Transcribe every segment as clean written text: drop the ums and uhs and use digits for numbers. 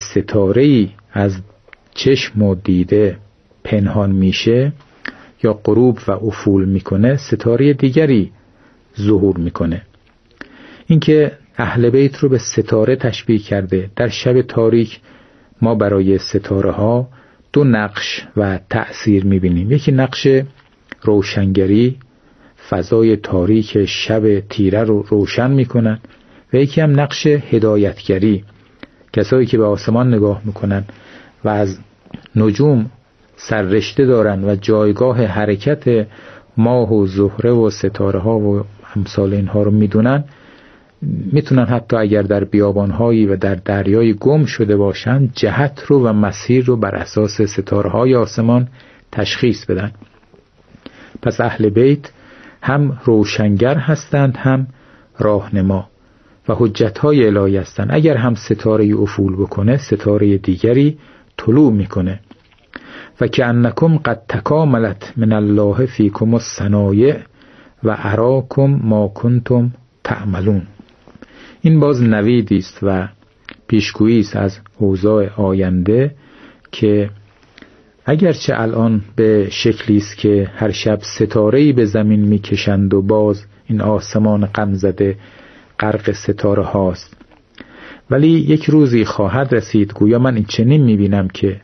ستاره‌ای از چشم و دیده پنهان میشه یا غروب و افول میکنه، ستاره دیگری ظهور میکنه. اینکه اهل بیت رو به ستاره تشبیه کرده. در شب تاریک ما برای ستاره ها دو نقش و تأثیر میبینیم. یکی نقش روشنگری، فضای تاریک شب تیره رو روشن میکنن، و یکی هم نقش هدایتگری، کسایی که به آسمان نگاه میکنن و از نجوم سررشته دارن و جایگاه حرکت ماه و زهره و ستاره ها و امثال اینها رو میدونن، میتونن حتی اگر در بیابانهایی و در دریای گم شده باشن جهت رو و مسیر رو بر اساس ستاره های آسمان تشخیص بدن. پس اهل بیت هم روشنگر هستند، هم راهنما و حجت های الهی هستند. اگر هم ستاره افول بکنه، ستاره دیگری طلوع میکنه. و کأنکم قد تکاملت من الله فیکم الصنایع و اراکم ما کنتم تعملون. این باز نویدی است و پیشگویی است از اوضاع آینده که اگرچه الان به شکلی است که هر شب ستاره‌ای به زمین میکشند و باز این آسمان غم زده غرق ستاره هاست، ولی یک روزی خواهد رسید، گویا من این چنین میبینم که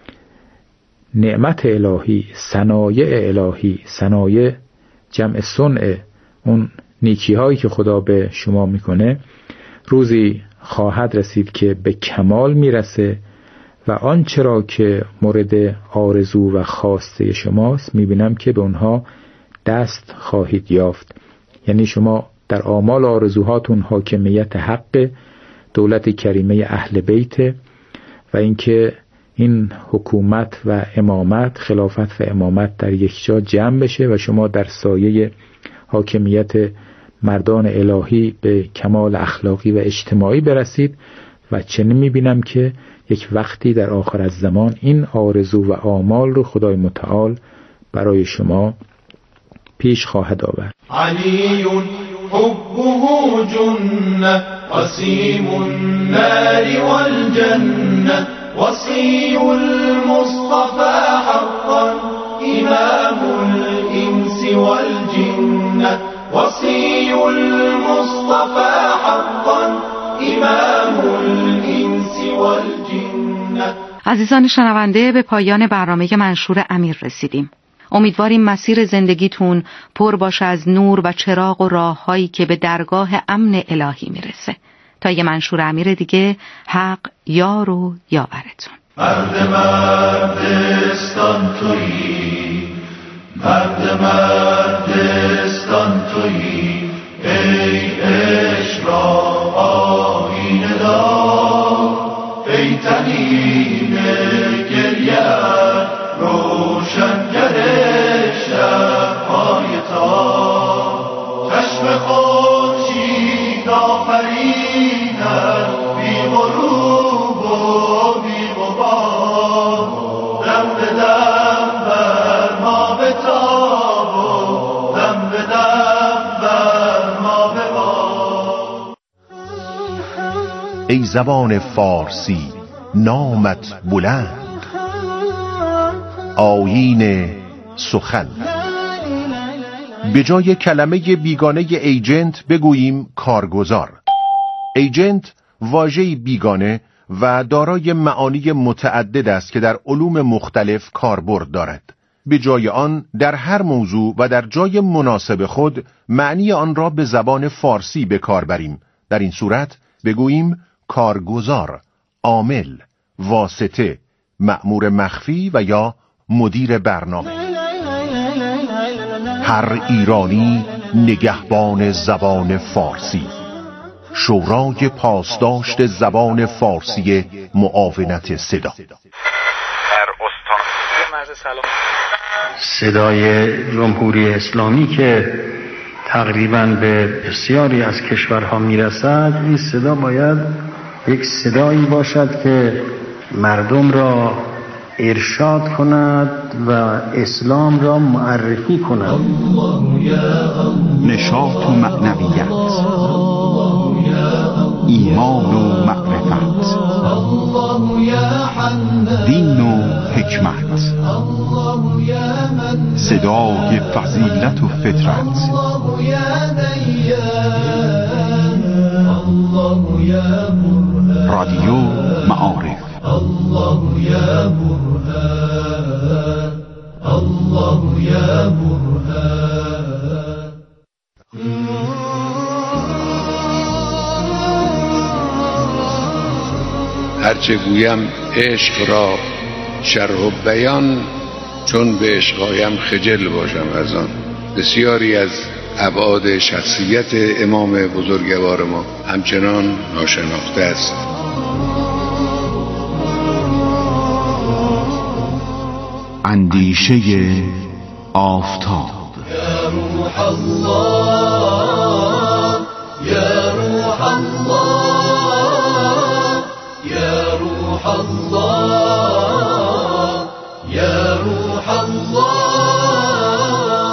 نعمت الهی، صنایع الهی، صنایع جمع صنع، اون نیکی هایی که خدا به شما میکنه، روزی خواهد رسید که به کمال میرسه و آنچه را که مورد آرزو و خواسته شماست میبینم که به اونها دست خواهید یافت. یعنی شما در آمال آرزوهاتون حاکمیت حق، دولت کریمه اهل بیت و اینکه این حکومت و امامت، خلافت و امامت در یک جا جمع بشه و شما در سایه حاکمیت مردان الهی به کمال اخلاقی و اجتماعی برسید. و چنین میبینم که یک وقتی در آخر از زمان این آرزو و آمال رو خدای متعال برای شما پیش خواهد آورد. علی حبه جنة قسیم النار والجنة وصي المصطفى حقا إمام الإنس والجنة وصي المصطفى حقا إمام الإنس والجنة. عزیزان شنونده، به پایان برنامه منشور امیر رسیدیم. امیدواریم مسیر زندگیتون پر باشه از نور و چراغ و راههایی که به درگاه امن الهی میرسه. تا یه منشور امیر دیگه، حق یار و یاورتون. مردستان تویی، مردستان تویی، ای عشق را آیینه دار، ای طنین گریه‌ات روشنگر شب‌های تار، چشم خورشید آفرینت بی غروب و بی غبار، دم به دم بر ما بتاب و دم به دم بر ما ببار. ای زبان فارسی نامت بلند، آیین سخن. به جای کلمه بیگانه ایجنت بگوییم کارگزار. ایجنت واژه‌ای بیگانه و دارای معانی متعدد است که در علوم مختلف کاربرد دارد. به جای آن در هر موضوع و در جای مناسب خود معنی آن را به زبان فارسی به کار بریم. در این صورت بگوییم کارگزار، عامل، واسطه، مأمور مخفی و یا مدیر برنامه. هر ایرانی نگهبان زبان فارسی. شورای پاسداشت زبان فارسی معاونت صدا. صدای جمهوری اسلامی که تقریباً به بسیاری از کشورها میرسد، این صدا باید یک صدایی باشد که مردم را ارشاد کند و اسلام را معرفی کند. نشاط و معنویت، ایمان و معرفت. دین و حکمت، صدای فضیلت و فطرت، رادیو معارف. الله یا برهان، الله یا برهان. هرچه گویم عشق را شرح و بیان، چون به عشق آیم خجل باشم از آن. بسیاری از ابعاد شخصیت امام بزرگوار ما همچنان ناشناخته است. اندیشه آفتاب. یا روح الله، یا روح الله، یا روح الله، یا روح الله.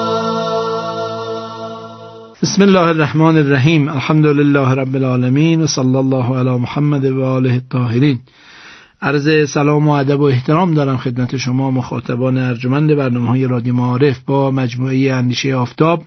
بسم الله الرحمن الرحیم. الحمد لله رب العالمین و صلی الله علی محمد و آله الطاهرین. عرض سلام و ادب و احترام دارم خدمت شما مخاطبان ارجمند برنامه‌های رادیو معارف با مجموعه اندیشه آفتاب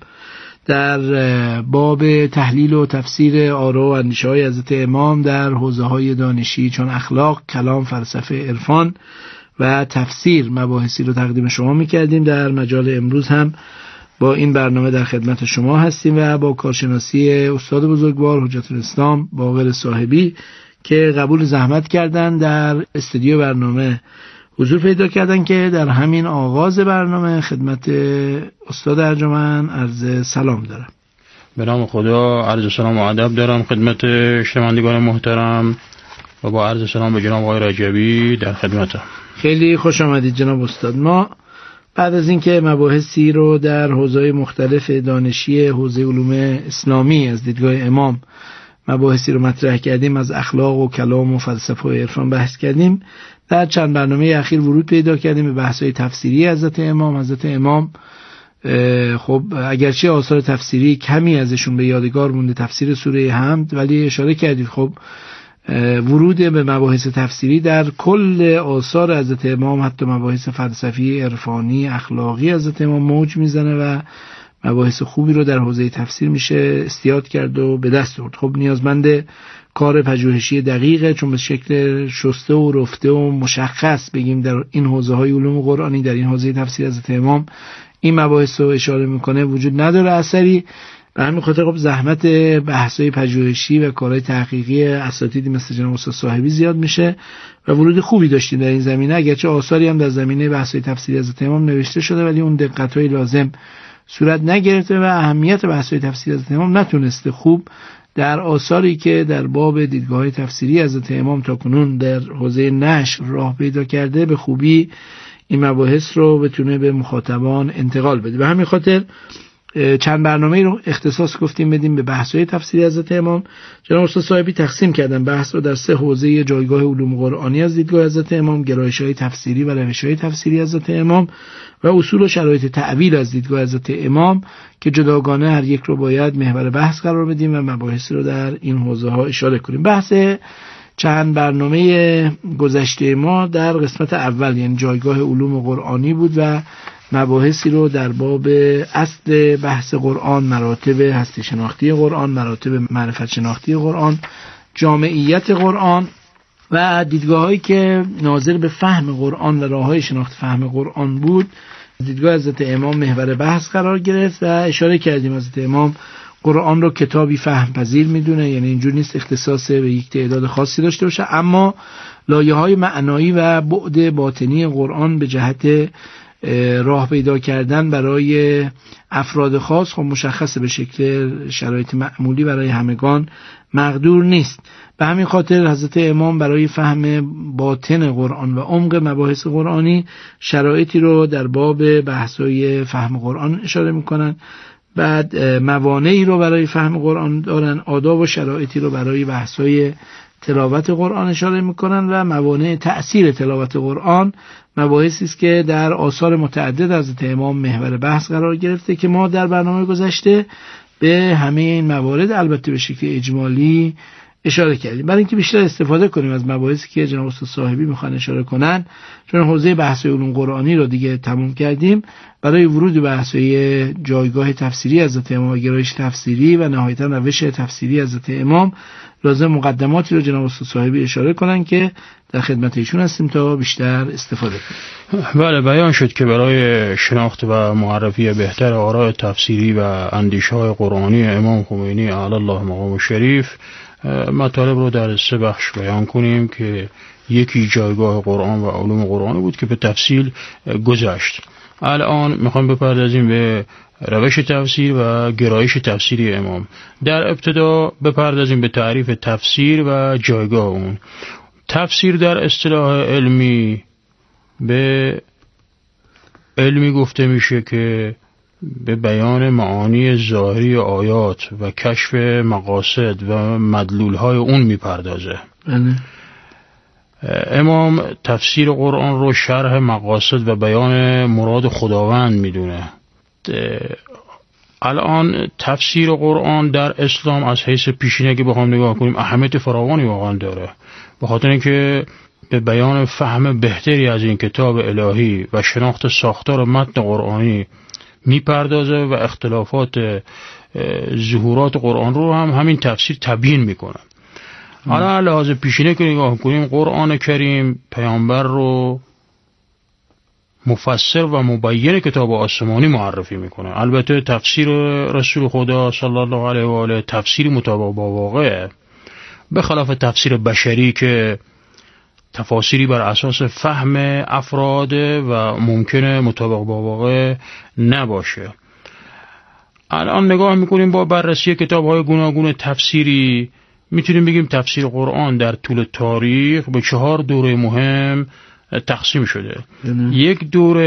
در باب تحلیل و تفسیر آرا و اندیشه‌های حضرت امام در حوزه‌های دانشی چون اخلاق، کلام، فلسفه، عرفان و تفسیر مباحثی رو تقدیم شما می‌کردیم. در مجال امروز هم با این برنامه در خدمت شما هستیم و با کارشناسی استاد بزرگوار حجت الاسلام باقر صاحبی که قبول زحمت کردن در استودیو برنامه حضور پیدا کردن که در همین آغاز برنامه خدمت استاد ارجمند عرض سلام دارم. به نام خدا عرض سلام و ادب دارم خدمت شنوندگان محترم و با عرض سلام به جناب آقای رجبی در خدمتم. خیلی خوش آمدید جناب استاد. ما بعد از اینکه مباحثی رو در حوزه‌های مختلف دانشی حوزه علوم اسلامی از دیدگاه امام مباحثی رو مطرح کردیم، از اخلاق و کلام و فلسفه و عرفان بحث کردیم، در چند برنامه اخیر ورود پیدا کردیم به بحث‌های تفسیری حضرت امام. حضرت امام خب اگرچه آثار تفسیری کمی ازشون به یادگار مونده، تفسیر سوره حمد، ولی اشاره کردید خب ورود به مباحث تفسیری در کل آثار حضرت امام، حتی مباحث فلسفی، عرفانی، اخلاقی حضرت امام موج میزنه و مباحث خوبی رو در حوزه تفسیر میشه استیاد کرد و به دست آورد. خب نیازمند کار پژوهشی دقیقه، چون به شکل شسته و رفته و مشخص بگیم در این حوزه‌های علوم قرآنی، در این حوزه تفسیر حضرت امام این مباحث رو اشاره میکنه وجود نداره اثری. به همین خاطر خب زحمت بحث‌های پژوهشی و کارهای تحقیقی اساتیدی مثل جناب استاد صاحبی زیاد میشه و ورود خوبی داشتیم در این زمینه. اگرچه آثاری هم در زمینه بحث‌های تفسیری حضرت امام نوشته شده ولی اون دقت‌های لازم صورت نگرفته و اهمیت بحث‌های تفسیری حضرت امام نتونسته خوب در آثاری که در باب دیدگاه‌های تفسیری حضرت امام تاکنون در حوزه نشر راه پیدا کرده به خوبی این مباحث رو بتونه به مخاطبان انتقال بده. به همین خاطر چند برنامه رو اختصاص گفتیم بدیم به بحث‌های تفسیری حضرت امام. جناب استاد صاحبی تقسیم کردن بحث رو در 3 حوزه: جایگاه علوم قرآنی از دیدگاه حضرت امام، گرایش‌های تفسیری و روش‌های تفسیری حضرت امام و اصول و شرایط تعبیر از دیدگاه حضرت امام که جداگانه هر یک رو باید محور بحث قرار بدیم و مباحث رو در این حوزه‌ها اشاره کنیم. بحث چند برنامه گذشته ما در قسمت اول یعنی جایگاه علوم قرآنی بود و مباحثی رو در باب اصل بحث قرآن، مراتب هستی شناختی قرآن، مراتب معرفت شناختی قرآن، جامعیت قرآن و دیدگاه‌هایی که ناظر به فهم قرآن و راه‌های شناخت فهم قرآن بود دیدگاه حضرت امام محور بحث قرار گرفت و اشاره کردیم حضرت امام قرآن رو کتابی فهم پذیر میدونه، یعنی اینجور نیست اختصاص به یک تعداد خاصی داشته باشه، اما لایه‌های معنایی و بعد باطنی قرآن به جهت راه پیدا کردن برای افراد خاص خب مشخصه به شکل شرایط معمولی برای همگان مقدور نیست. به همین خاطر حضرت امام برای فهم باطن قرآن و عمق مباحث قرآنی شرایطی رو در باب بحث‌های فهم قرآن اشاره میکنن، بعد موانعی رو برای فهم قرآن دارن، آداب و شرایطی رو برای بحث‌های تلاوت قرآن اشاره میکنن و موانع تأثیر تلاوت قرآن مباحثی است که در آثار متعدد حضرت امام محور بحث قرار گرفته که ما در برنامه گذشته به همه این موارد البته به شکل اجمالی اشاره کردیم. برای اینکه بیشتر استفاده کنیم از مباحثی که جناب استاد صاحبی میخوان اشاره کنن، چون حوزه بحث علوم قرآنی رو دیگه تموم کردیم، برای ورود به بحث جایگاه تفسیری حضرت امام، گرایش تفسیری و نهایتا روش تفسیری حضرت امام، لازم مقدماتی رو جناب استاد صاحبی اشاره کنن که در خدمت ایشون هستیم تا بیشتر استفاده کنیم. بله، بیان شد که برای شناخت و معرفی بهتر آراء تفسیری و اندیشه‌های قرآنی امام خمینی علی الله مقام شریف مطالب رو در 3 بخش بیان کنیم که یکی جایگاه قرآن و علوم قرآنی بود که به تفصیل گذشت. الان میخوام بپردازیم به روش تفسیر و گرایش تفسیری امام. در ابتدا بپردازیم به تعریف تفسیر و جایگاه اون. تفسیر در اصطلاح علمی به علمی گفته میشه که به بیان معانی ظاهری آیات و کشف مقاصد و مدلولهای اون میپردازه. امام تفسیر قرآن رو شرح مقاصد و بیان مراد خداوند میدونه. الان تفسیر قرآن در اسلام از حیث پیشینه که بخوام نگاه کنیم اهمیت فراوانی واقعا داره، به خاطر اینکه به بیان فهم بهتری از این کتاب الهی و شناخت ساختار متن قرآنی میپردازه و اختلافات ظهورات قرآن رو هم همین تفسیر تبیین میکنه. حالا لحاظ پیشینه که نگاه کنیم، قرآن کریم پیامبر رو مفسر و مبین کتاب آسمانی معرفی میکنه. البته تفسیر رسول خدا صلی الله علیه و آله تفسیری مطابق با واقعه، به خلاف تفسیر بشری که تفاسیری بر اساس فهم افراد و ممکنه مطابق با واقع نباشه. الان نگاه میکنیم با بررسی کتاب‌های گوناگون تفسیری میتونیم بگیم تفسیر قرآن در طول تاریخ به 4 دوره مهم تقسیم شده. یک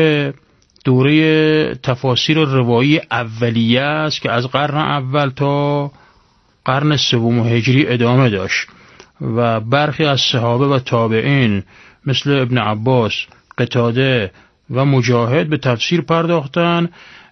دوره تفاسیر روایی اولیه است که از قرن اول تا قرن 3 هجری ادامه داشت و برخی از صحابه و تابعین مثل ابن عباس، قتاده و مجاهد به تفسیر پرداختن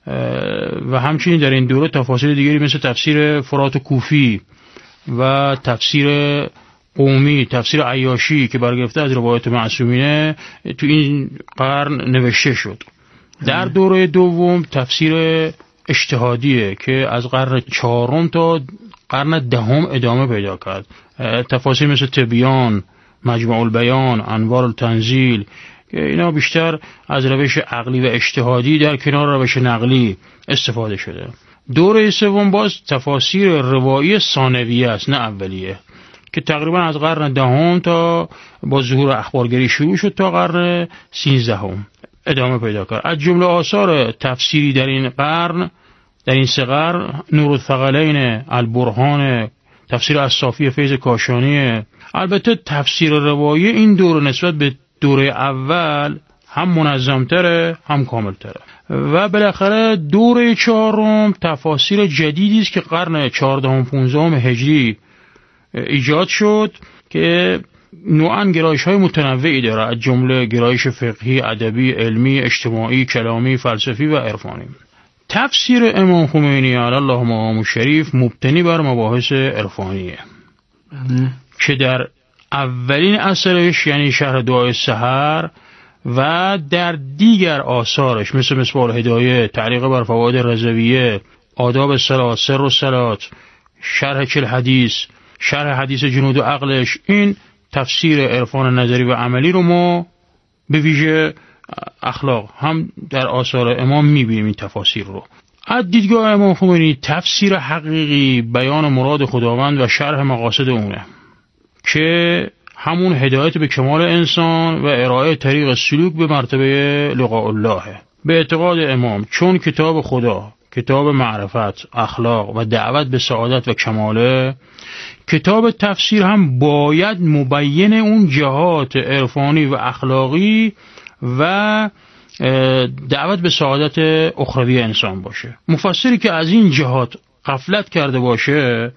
و همچنین در این دوره تفاسیر دیگری مثل تفسیر فرات کوفی و تفسیر قومی، تفسیر عیاشی که برگرفته از روایت معصومینه تو این قرن نوشته شد. در دوره دوم تفسیر اجتهادیه که از قرن 4 تا قرن 10 ادامه پیدا کرد. تفاسیر مثل تبیان، مجموع البیان، انوار التنزیل که اینا بیشتر از روش عقلی و اجتهادی در کنار روش نقلی استفاده شده. دوره سوم باز تفاسیر روایی ثانویه است، نه اولیه، که تقریبا از قرن 10 تا با ظهور اخبارگری شروع شد تا قرن 13 ادامه پیدا کرد. از جمله آثار تفسیری در این قرن، در این 3 قرن، نور الثقلین، البرهان، تفسیر الصافی فیض کاشانی. البته تفسیر روایی این دوره نسبت به دوره اول هم منظم‌تره هم کامل‌تره. و بالاخره دوره 4 تفاسیر جدیدی است که قرن 14 15 هجری ایجاد شد که نوعاً گرایش‌های متنوعی داره، از جمله گرایش فقهی، ادبی، علمی، اجتماعی، کلامی، فلسفی و عرفانی. تفسیر امام خمینی علی الله مقام شریف مبتنی بر مباحث عرفانیه که در اولین اثرش یعنی شرح دعای سحر و در دیگر آثارش مثل مصباح الهدایه، تعلیق بر فوائد رضویه، آداب صلات، سر الصلات، شرح 40 حدیث، شرح حدیث جنود و عقلش، این تفسیر عرفان نظری و عملی رو ما به ویژه اخلاق هم در آثار امام میبینیم. این تفاسیر رو از دیدگاه امام خمینی تفسیر حقیقی بیان مراد خداوند و شرح مقاصد اونه که همون هدایت به کمال انسان و ارائه طریق سلوک به مرتبه لقاء الله. به اعتقاد امام چون کتاب خدا کتاب معرفت، اخلاق و دعوت به سعادت و کماله، کتاب تفسیر هم باید مبین اون جهات عرفانی و اخلاقی و دعوت به سعادت اخروی انسان باشه. مفسری که از این جهات غفلت کرده باشه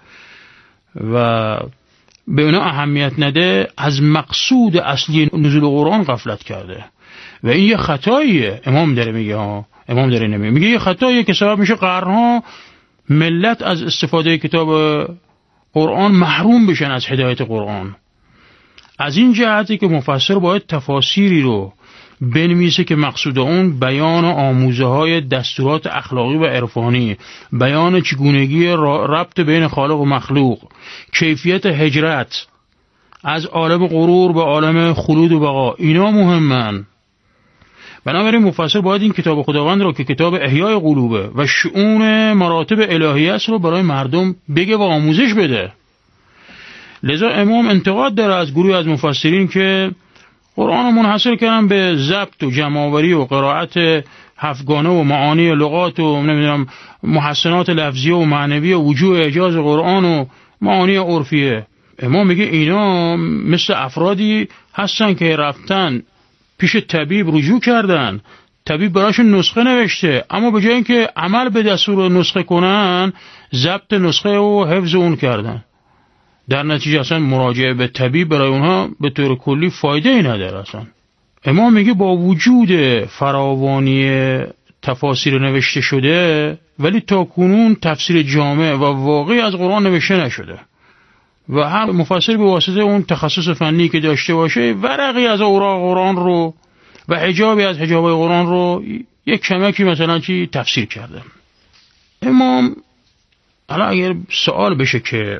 و به اونا اهمیت نده، از مقصود اصلی نزول قرآن غفلت کرده و این یه خطاییه. امام داره میگه امام داره نمیگه، میگه یه خطاییه که سبب میشه قرنها ملت از استفاده کتاب قرآن محروم بشن از هدایت قرآن. از این جهتی که مفسر باید تفاسیری رو بنویسه که مقصود اون بیان آموزه های دستورات اخلاقی و عرفانی، بیان چگونگی ربط بین خالق و مخلوق، کیفیت هجرت از عالم غرور به عالم خلود و بقا، اینا مهمن. بنابراین مفسر باید این کتاب خداوند رو که کتاب احیای قلوبه و شؤون مراتب الهیه است رو برای مردم بگه و آموزش بده. لذا امام انتقاد داره از گروه از مفسرین که قرآن رو منحصر کردن به ضبط و جمع‌آوری و قرائت هفتگانه و معانی لغات و نمیدونم محسنات لفظیه و معنویه و وجوه اعجاز قرآن و معانی عرفیه. امام میگه اینا مثل افرادی هستن که رفتن پیش طبیب رجوع کردن، طبیب براشون نسخه نوشته، اما به جای اینکه عمل به دستور نسخه کنن ضبط نسخه و حفظ اون کردن. در نتیجه اصلا مراجعه به طبیب برای اونها به طور کلی فایده ای نداره اصلا. امام میگه با وجود فراوانی تفاسیر نوشته شده ولی تا کنون تفسیر جامع و واقعی از قرآن نوشته نشده و هر مفسر به واسطه اون تخصص فنی که داشته باشه ورقی از اوراق قرآن رو و حجابی از حجابای قرآن رو یک کمکی مثلا چی تفسیر کرده. امام حالا اگر سوال بشه که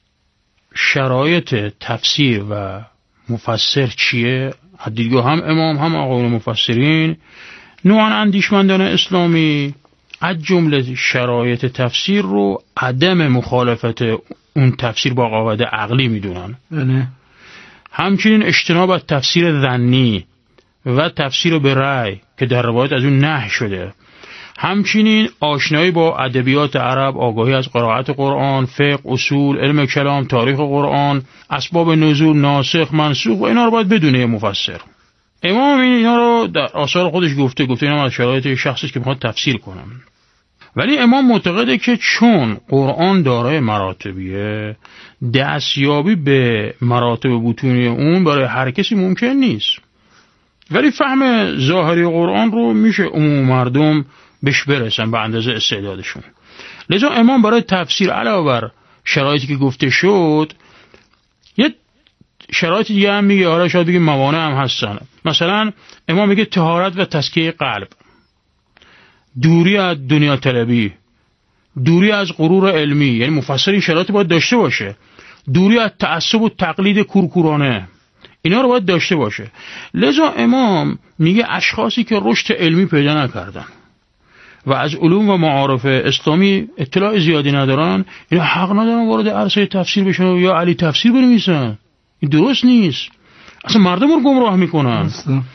شرایط تفسیر و مفسر چیه، دیدگاه هم امام هم آقایون مفسرین نوعاً اندیشمندان اسلامی از جمله شرایط تفسیر رو عدم مخالفت اون تفسیر با قواعد عقلی میدونن. همچنین اجتناب از تفسیر ظنی و تفسیر به رأی که در روایت از اون نهی شده. همچنین آشنایی با ادبیات عرب، آگاهی از قرائت قرآن، فقه، اصول، علم کلام، تاریخ قرآن، اسباب نزول، ناسخ، منسوخ و اینا رو باید بدونه مفسر. امام اینا رو در آثار خودش گفته اینا از شرایط شخصی که میخواد تفسیر کنم. ولی امام معتقده که چون قرآن دارای مراتبیه، دستیابی به مراتب بطونی اون برای هر کسی ممکن نیست. ولی فهم ظاهری قرآن رو میشه عموم مردم بهش برسن به اندازه استعدادشون. لذا امام برای تفسیر علاوه بر شرایطی که گفته شد یه شرایط دیگه هم میگه، حالا شاید بگیم موانع هم هستن. مثلا امام میگه طهارت و تزکیه قلب، دوری از دنیا طلبی، دوری از غرور علمی، یعنی مفسر این شرایط باید داشته باشه، دوری از تعصب و تقلید کورکورانه، اینا رو باید داشته باشه. لذا امام میگه اشخاصی که رشد علمی پیدا نکردن و از علوم و معارف اسلامی اطلاع زیادی ندارن، اینا حق ندارن وارد عرصه تفسیر بشن و یا علی تفسیر بنویسن. این درست نیست، اصلا مردم رو گمراه میکنن.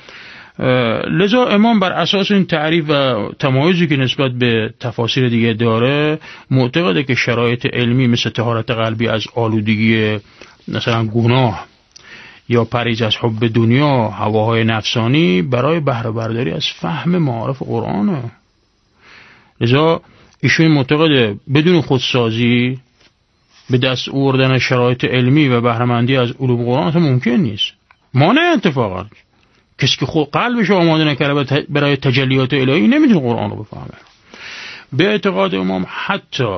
لذا امام بر اساس این تعریف و تمایزی که نسبت به تفاسیر دیگه داره معتقده که شرایط علمی مثل طهارت قلبی از آلودگی مثلا گناه یا پریز از حب دنیا، هواهای نفسانی برای بهره برداری از فهم معارف قرآنه. لذا ایشون معتقده بدون خودسازی به دست آوردن شرایط علمی و بهره‌مندی از علوم قرآن ممکن نیست. مانع اتفاقا کسی که خود قلبش آماده نکرده برای تجلیات الهی نمیتونه قرآن رو بفهمه. به اعتقاد امام حتی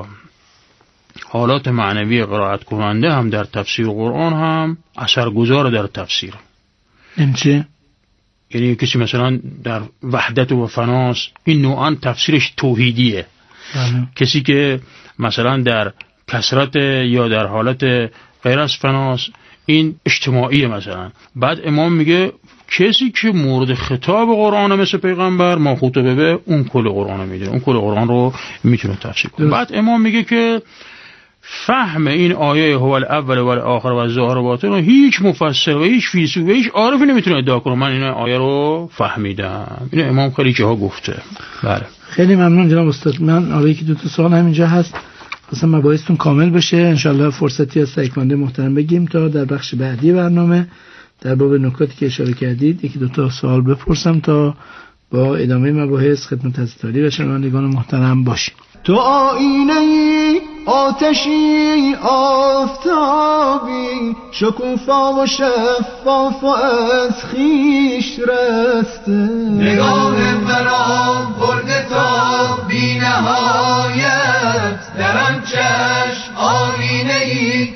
حالات معنوی قرائت کننده هم در تفسیر قرآن هم اثرگذار در تفسیر. این چه؟ یعنی کسی مثلا در وحدت و فناس، این نوعاً تفسیرش توحیدیه. کسی که مثلا در کثرت یا در حالت غیر از فناس، این اجتماعیه مثلا. بعد امام میگه کسی که مورد خطاب قرآن مثل پیغمبر ما خطبه به اون کل قرآن میدونه، اون کل قرآن رو میتونه تفسیر کنه. بعد امام میگه که فهم این آیه هو الاول و الاخر و الظاهر و باطن رو هیچ مفسر و هیچ فیلسوف و هیچ عارفی نمیتونه ادعا کنه من این آیه رو فهمیدم. این امام خیلی جاها گفته. بله خیلی ممنون جناب استاد. من آره که دو تا سوال همینجا هست خواستم مباحثتون کامل بشه، انشالله فرصتی از تکمنده محترم بگیم تا در بخش بعدی برنامه در باب نکاتی که اشاره کردید یکی دو تا سوال بپرسم تا با ادامه مباحث خدمت حضرت و شنوندگان محترم باشیم. تو آینه آتشی آفتابی شکوفا و شفاف و از خیش رسته، نگاه مرا برده تا بی نهایت، در آن چشم آینه ای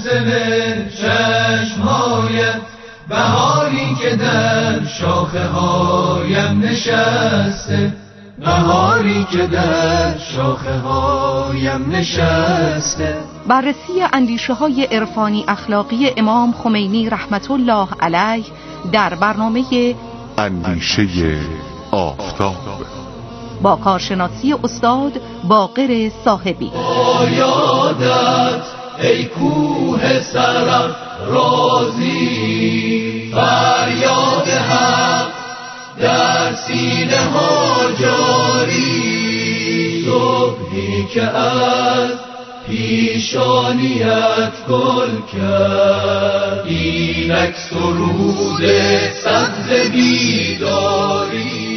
محسن چشمهایت، بهاری که در شاخه هایم نشسته، بهاری که در شاخه هایم نشسته. بررسی اندیشه های عرفانی اخلاقی امام خمینی رحمت الله علیه در برنامه اندیشه آفتاب با کارشناسی استاد باقر صاحبی. یادت ای کوه سرم رازی، فریاد حق در سینه ها جاری، صبحی که از پیشانیت گل کرد، اینک سرود سبز بیداری.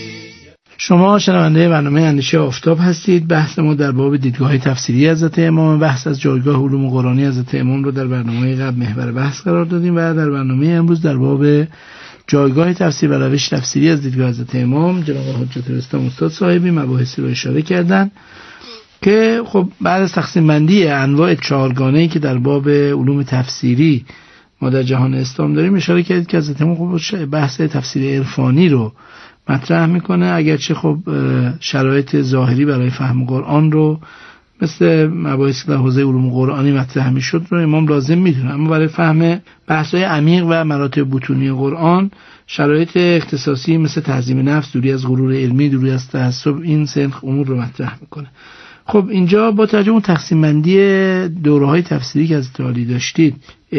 شما شنونده برنامه اندیشه آفتاب هستید. بحث ما در باب دیدگاه تفسیری حضرت امام، بحث از جایگاه علوم قرآنی حضرت امام رو در برنامه قبل محور بحث قرار دادیم و در برنامه امروز در باب جایگاه تفسیر و روش تفسیری از دیدگاه حضرت امام جناب حجت الاسلام استاد صاحبی مباحثی رو اشاره کردن که خب بعد از تقسیم بندی انواع چهارگانه‌ای که در باب علوم تفسیری ما در جهان اسلام داریم اشاره کردید که حضرت امام خب بحث تفسیر عرفانی رو مطرح میکنه، اگرچه خب شرایط ظاهری برای فهم قرآن رو مثل مباحثی در حوزه علوم قرآنی مطرح میشد رو امام لازم میدونه، اما برای فهم بحث‌های عمیق و مراتب بطونی قرآن شرایط اختصاصی مثل تعظیم نفس، دوری از غرور علمی، دوری از تعصب، این سنخ امور رو مطرح میکنه. خب اینجا با توجه اون تقسیم بندی دوره‌های تفسیری که از تعالی داشتید،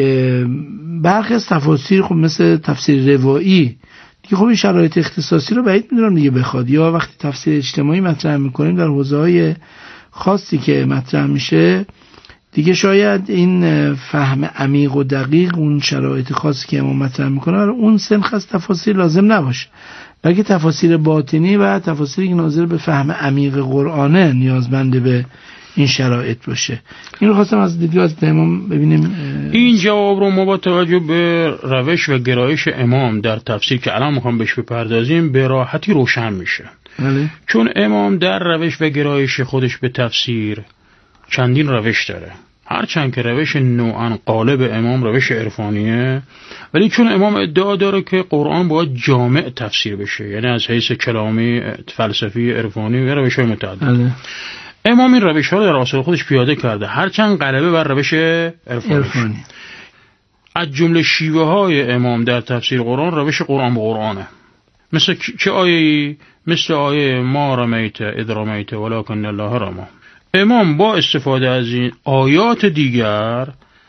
برخی از تفاسیر خب مثل تفسیر روایی که خب این شرایط اختصاصی رو بعید میدونم دیگه بخواد، یا وقتی تفسیر اجتماعی مطرح میکنیم در حوزه‌های خاصی که مطرح میشه دیگه شاید این فهم عمیق و دقیق اون شرایط خاصی که امام مطرح میکنه برای اون سنخ از تفاسیر لازم نباشه، بلکه تفاسیر باطنی و تفاسیری که ناظر به فهم عمیق قرآنه نیازمند به این شرایط باشه. این رو خواستم از دیدگاه از امام ببینیم. این جواب رو ما با توجه به روش و گرایش امام در تفسیر که الان میخوام بهش بپردازیم به راحتی روشن میشه. بله. چون امام در روش و گرایش خودش به تفسیر چندین روش داره، هرچند که روش نوعاً غالب امام روش عرفانیه، ولی چون امام ادعا داره که قرآن باید جامع تفسیر بشه، یعنی از حیث کلامی، فلسفی، عرفانی و روش‌های متعدد، امام این روش‌ها رو در آثار خودش پیاده کرده، هرچند غلبه بر روش عرفانی. از جمله شیوه‌های امام در تفسیر قرآن روش قرآن به قرآنه. مثل چه آیه‌ای؟ مثل آیه ما رمیت اذ رمیت ولکن الله رمی. امام با استفاده از این آیات دیگر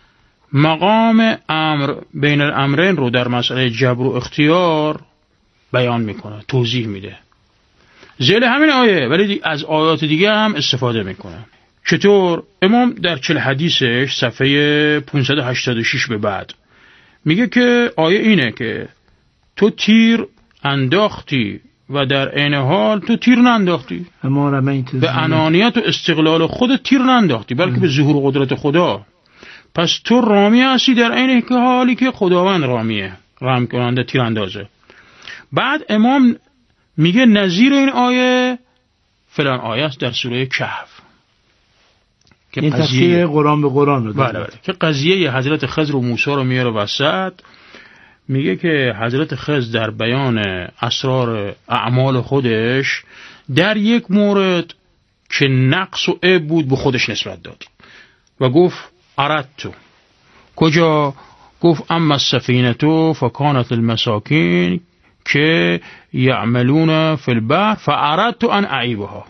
مقام امر بین الامرین رو در مسئله جبر و اختیار بیان میکنه، توضیح میده ذیل همین آیه، ولی از آیات دیگه هم استفاده میکنه. چطور؟ امام در 40 حدیثش صفحه 586 به بعد میگه که آیه اینه که تو تیر انداختی و در عین حال تو تیر ننداختی، به انانیت و استقلال خودت تیر ننداختی بلکه به ظهور قدرت خدا، پس تو رامی هستی در عین حالی که خداوند رامیه، رام کننده تیر اندازه. بعد امام میگه نظیر این آیه فلان آیه است در سوره کهف که این تفسیر قرآن به قرآن رو بله که قضیه حضرت خضر و موسی رو میاره وسط، میگه که حضرت خضر در بیان اسرار اعمال خودش در یک مورد که نقص و عیب بود به خودش نسبت داد و گفت اردتو. کجا؟ گفت اما السفینه فکانت المساکین که یعملون فی البحر فاردت ان اعیبها.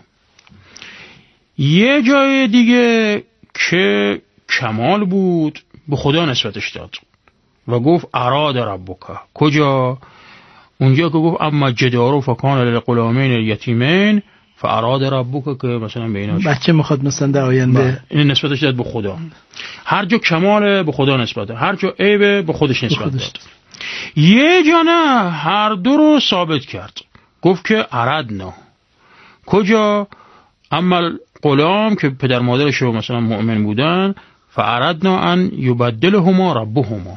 یه جای دیگه که کمال بود به خدا نسبتش داد و گفت اراد ربک. کجا؟ اونجا که گفت اما جدار فکان للغلامین الیتیمین فاراد ربک، که مثلا به اینا بچه میخواد مثلا در آینده این نسبتش داد به خدا. هر جا کمال به خدا نسبت داد، هر جا عیب به خودش نسبت داد. یه جا نه، هر دو رو ثابت کرد، گفت که اردنا. کجا؟ اما غلام که پدر مادرش رو مثلا مؤمن بودن فاردنا ان یبدلهما ربهما.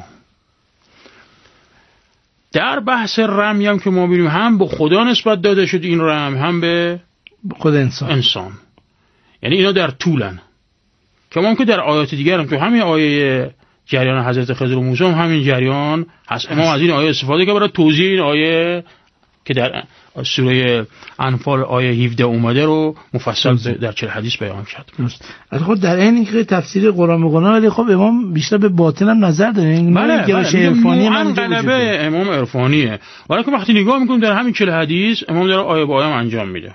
در بحث رمی هم که ما ببینیم هم به خدا نسبت داده شد این رم، هم به خود انسان. یعنی اینا در طولن، کمان که در آیات دیگر هم تو همین آیه جریان حضرت خضر و موسی هم همین جریان هست. امام از این آیه استفاده که برای توضیح این آیه که در سوره انفال آیه 17 اومده رو مفصل در 40 حدیث بیان کرد. خب در این اینکه تفسیر قرآن میگه، ولی خب امام بیشتر به باطن هم نظر داره. این گرایش عرفانی هم غلبه امام عرفانیه، ولی که وقتی نگاه میکنیم در همین 40 حدیث امام داره آیه با آیه انجام میده.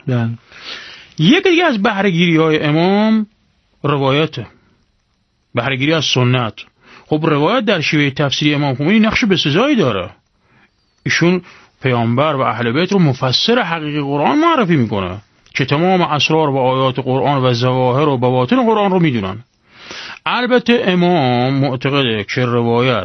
یکی دیگه از بهره‌گیری‌های امام روایته، بهره‌گیری از سنت. خب روایت در شیوه تفسیری امام خمینی نقش بسزایی داره. ایشون پیامبر و اهل بیت رو مفسر حقیقی قرآن معرفی میکنه که تمام اسرار و آیات قرآن و ظواهر و بواطن قرآن رو میدونن. البته امام معتقده که روایت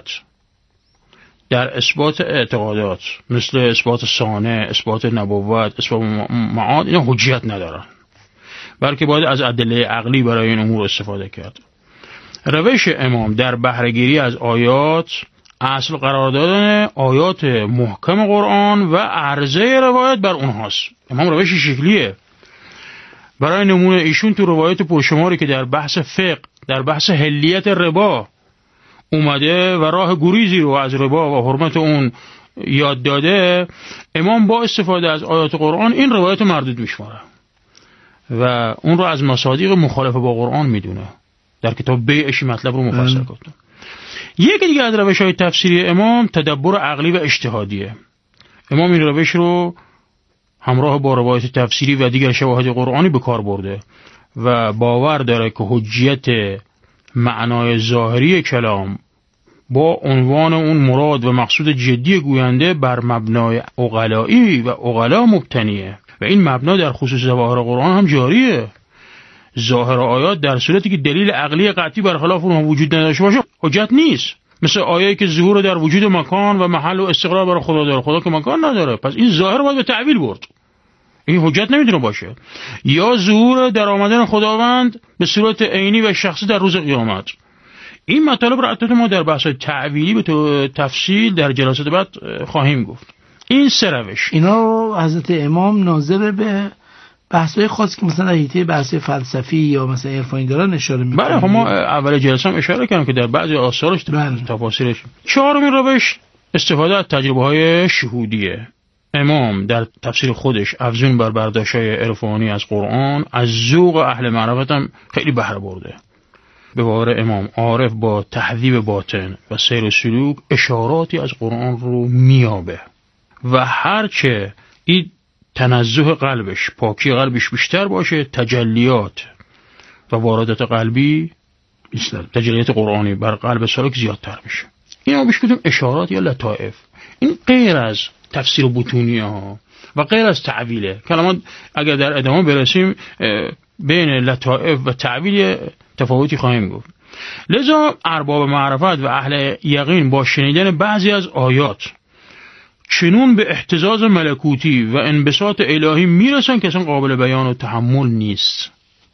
در اثبات اعتقادات مثل اثبات صانع، اثبات نبوت، اثبات معاد اینا حجیت ندارن، بلکه باید از ادله عقلی برای این امور استفاده کرد. روش امام در بهره‌گیری از آیات اصل قرار دادن آیات محکم قرآن و عرضه روایت بر اونهاست. امام روش شکلیه. برای نمونه ایشون تو روایت پرشماری که در بحث فقه، در بحث حلیت ربا اومده و راه گریزی رو از ربا و حرمت اون یاد داده، امام با استفاده از آیات قرآن این روایت مردود میشماره و اون رو از مصادیق مخالف با قرآن میدونه. در کتاب بیعش مطلب رو مفصل گفته. یکی دیگه از روش‌های تفسیری امام تدبر عقلی و اجتهادیه. امام این روش رو همراه با روایت تفسیری و دیگر شواهد قرآنی به کار برده و باور داره که حجیت معنای ظاهری کلام با عنوان اون مراد و مقصود جدی گوینده بر مبنای عقلایی و عقلا مبتنیه و این مبنا در خصوص ظواهر قرآن هم جاریه. ظاهر آیات در صورتی که دلیل عقلی قطعی برخلاف اونها وجود نداشته باشه حجت نیست. مثل آیه‌ای که ظهور در وجود مکان و محل و استقرار برای خدا داره، خدا که مکان نداره، پس این ظاهر باید به تعویل برد، این حجت نمیتونه باشه. یا ظهور در آمدن خداوند به صورت عینی و شخصی در روز قیامت. این مطالب رو البته ما در بحث تعویلی به تفصیل در جلسات بعد خواهیم گفت. این سه روش اینا حضرت امام ناظر به بحث‌های خاصی که مثلا حیطه بحث فلسفی یا مثلا عرفانی دارن اشاره می‌کنن. بله، ما اول جلسه هم اشاره کردیم که در بعضی آثارش تفاسیرش. چهارمین روش استفاده از تجربه‌های شهودیه. امام در تفسیر خودش افزون بر برداشت‌های عرفانی از قرآن از ذوق اهل معرفت هم خیلی بهره برده. به باور امام عارف با تهذیب باطن و سیر و سلوک اشاراتی از قرآن رو میابه و هرچه این تنزه قلبش، پاکی قلبش بیشتر باشه، تجلیات و واردات قلبی بیشتر، تجلیات قرآنی بر قلب سالک زیادتر میشه. اینا بهش گفتیم اشارات یا لطائف. این غیر از تفسیر بطونی ها و غیر از تعویله. کلمات اگر در ادامه برسیم بین لطائف و تعویل تفاوتی خواهیم گفت. لذا ارباب معرفت و اهل یقین با شنیدن بعضی از آیات چنون به اهتزاز ملکوتی و انبساط الهی میرسن که اصلا قابل بیان و تحمل نیست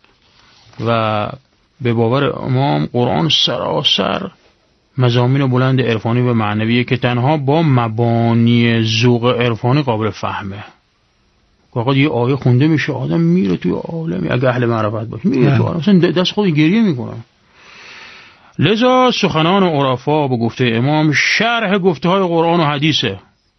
و به باور امام قرآن سراسر مضامین بلند عرفانی و معنویه که تنها با مبانی ذوق عرفانی قابل فهمه. واقعا یه آیه خونده میشه آدم میره توی عالمی، اگه اهل معرفت باشه میره تو عالم، اصلا دست خود گریه میکنه. لذا سخنان عرفا به گفته امام شرح گفته های قرآن و حدیثه.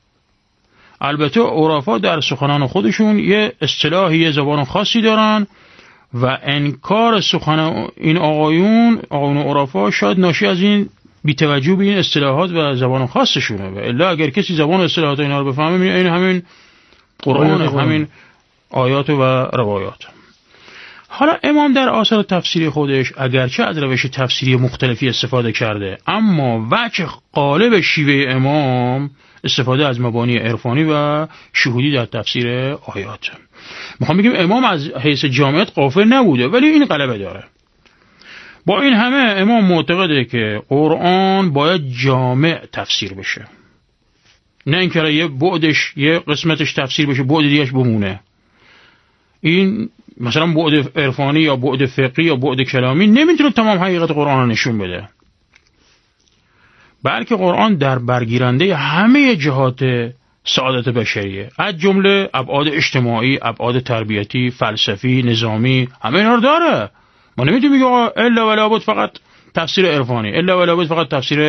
البته عرفا در سخنان خودشون یه اصطلاحی، یه زبان خاصی دارن و انکار سخن این آقایون عرفا شاید ناشی از این بی‌توجهی به این اصطلاحات و زبان خاصشونه و الا اگر کسی زبان و اصطلاحات اینا رو بفهمه می‌بینه این همین قرآن، همین آیات و روایات. حالا امام در آثار تفسیری خودش اگرچه از روش تفسیری مختلفی استفاده کرده، اما وجه غالب شیوه امام استفاده از مبانی عرفانی و شهودی در تفسیر آیات. میخوام بگیم امام از حیث جامعیت غافل نبوده ولی این غلبه داره. با این همه امام معتقده که قرآن باید جامع تفسیر بشه، نه اینکه یه بعدش، یه قسمتش تفسیر بشه بعد دیگه‌اش بمونه. این مثلا بعد عرفانی یا بعد فقهی یا بعد کلامی نمیتونه تمام حقیقت قرآن رو نشون بده، بلکه قرآن در برگیرنده همه جهات سعادت بشریه، از جمله ابعاد اجتماعی، ابعاد تربیتی، فلسفی، نظامی، همه اینا رو داره. ما نمیتونیم بگیم الا ولا بد فقط تفسیر عرفانی، الا ولا بود فقط تفسیر